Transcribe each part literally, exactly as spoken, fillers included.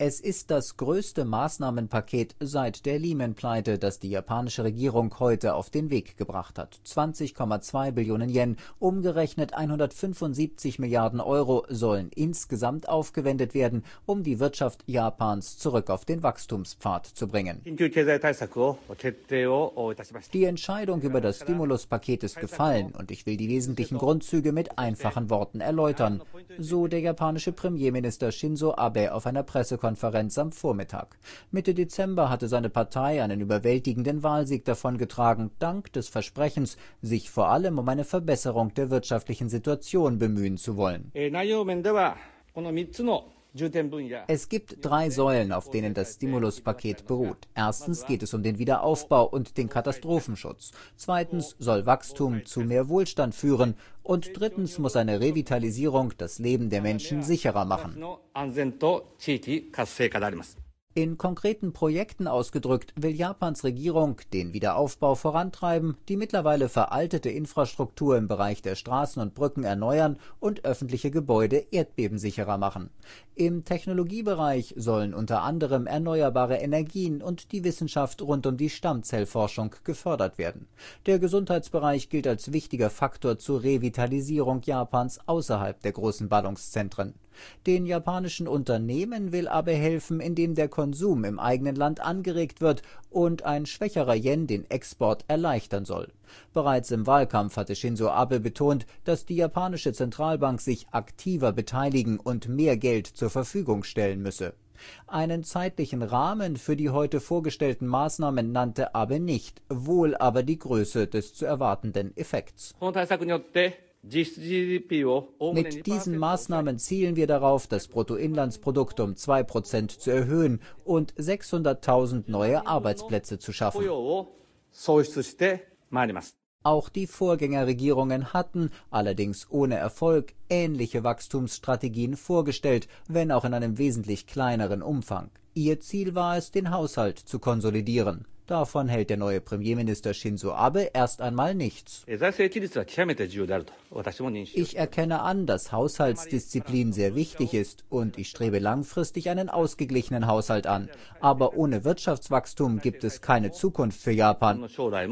Es ist das größte Maßnahmenpaket seit der Lehman-Pleite, das die japanische Regierung heute auf den Weg gebracht hat. zwanzig Komma zwei Billionen Yen, umgerechnet hundertfünfundsiebzig Milliarden Euro, sollen insgesamt aufgewendet werden, um die Wirtschaft Japans zurück auf den Wachstumspfad zu bringen. Die Entscheidung über das Stimuluspaket ist gefallen und ich will die wesentlichen Grundzüge mit einfachen Worten erläutern, so der japanische Premierminister Shinzo Abe auf einer Pressekonferenz am Vormittag. Mitte Dezember hatte seine Partei einen überwältigenden Wahlsieg davongetragen, dank des Versprechens, sich vor allem um eine Verbesserung der wirtschaftlichen Situation bemühen zu wollen. Es gibt drei Säulen, auf denen das Stimuluspaket beruht. Erstens geht es um den Wiederaufbau und den Katastrophenschutz. Zweitens soll Wachstum zu mehr Wohlstand führen. Und drittens muss eine Revitalisierung das Leben der Menschen sicherer machen. In konkreten Projekten ausgedrückt will Japans Regierung den Wiederaufbau vorantreiben, die mittlerweile veraltete Infrastruktur im Bereich der Straßen und Brücken erneuern und öffentliche Gebäude erdbebensicherer machen. Im Technologiebereich sollen unter anderem erneuerbare Energien und die Wissenschaft rund um die Stammzellforschung gefördert werden. Der Gesundheitsbereich gilt als wichtiger Faktor zur Revitalisierung Japans außerhalb der großen Ballungszentren. Den japanischen Unternehmen will Abe helfen, indem der Konsum im eigenen Land angeregt wird und ein schwächerer Yen den Export erleichtern soll. Bereits im Wahlkampf hatte Shinzo Abe betont, dass die japanische Zentralbank sich aktiver beteiligen und mehr Geld zur Verfügung stellen müsse. Einen zeitlichen Rahmen für die heute vorgestellten Maßnahmen nannte Abe nicht, wohl aber die Größe des zu erwartenden Effekts. Mit diesen Maßnahmen zielen wir darauf, das Bruttoinlandsprodukt um zwei Prozent zu erhöhen und sechshunderttausend neue Arbeitsplätze zu schaffen. Auch die Vorgängerregierungen hatten, allerdings ohne Erfolg, ähnliche Wachstumsstrategien vorgestellt, wenn auch in einem wesentlich kleineren Umfang. Ihr Ziel war es, den Haushalt zu konsolidieren. Davon hält der neue Premierminister Shinzo Abe erst einmal nichts. Ich erkenne an, dass Haushaltsdisziplin sehr wichtig ist und ich strebe langfristig einen ausgeglichenen Haushalt an. Aber ohne Wirtschaftswachstum gibt es keine Zukunft für Japan.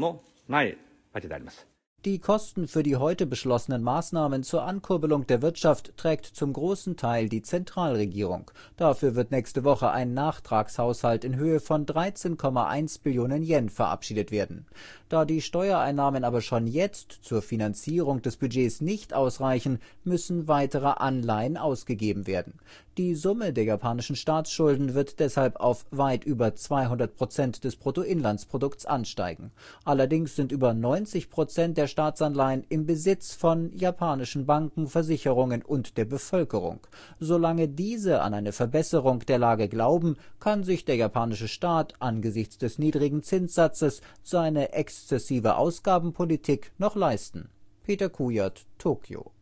Die Kosten für die heute beschlossenen Maßnahmen zur Ankurbelung der Wirtschaft trägt zum großen Teil die Zentralregierung. Dafür wird nächste Woche ein Nachtragshaushalt in Höhe von dreizehn Komma eins Billionen Yen verabschiedet werden. Da die Steuereinnahmen aber schon jetzt zur Finanzierung des Budgets nicht ausreichen, müssen weitere Anleihen ausgegeben werden. Die Summe der japanischen Staatsschulden wird deshalb auf weit über zweihundert Prozent des Bruttoinlandsprodukts ansteigen. Allerdings sind über neunzig Prozent der Staatsanleihen im Besitz von japanischen Banken, Versicherungen und der Bevölkerung. Solange diese an eine Verbesserung der Lage glauben, kann sich der japanische Staat angesichts des niedrigen Zinssatzes seine exzessive Ausgabenpolitik noch leisten. Peter Kujat, Tokio.